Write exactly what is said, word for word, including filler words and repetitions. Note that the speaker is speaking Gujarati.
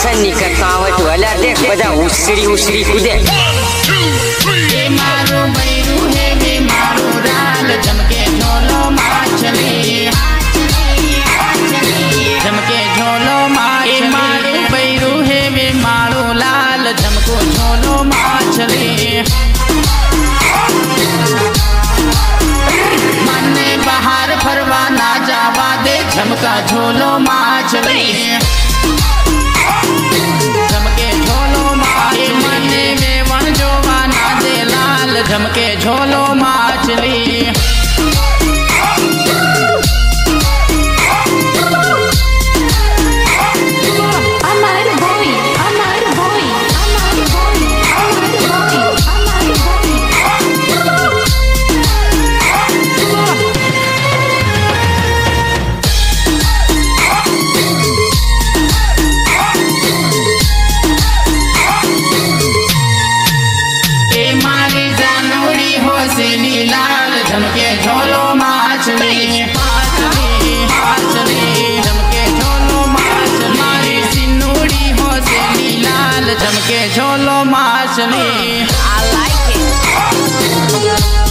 પસંદ નહીં કરતા આવતું અલ્યા દેખ બધા ઉસરી ઉસરી કૂદે મારું બૈરું હે બે મારું રાલ જમકે ઝોલો માછલી જમકે ઝોલો માછલી મારું બૈરું હે બે મારું લાલ જમકો ઝોલો માછલી મને બહાર ફરવા ના જવા દે જમકા ઝોલો માછલી જમકે ઝોલો માછલી મને વેવણ જોવા ના દે લાલ જમકે ઝોલો માછલી लाल झमके झोलो माछली झमके झोलो माछली मारी सिन्नूरी हो सेली लाल झमके झोलो माछली I like it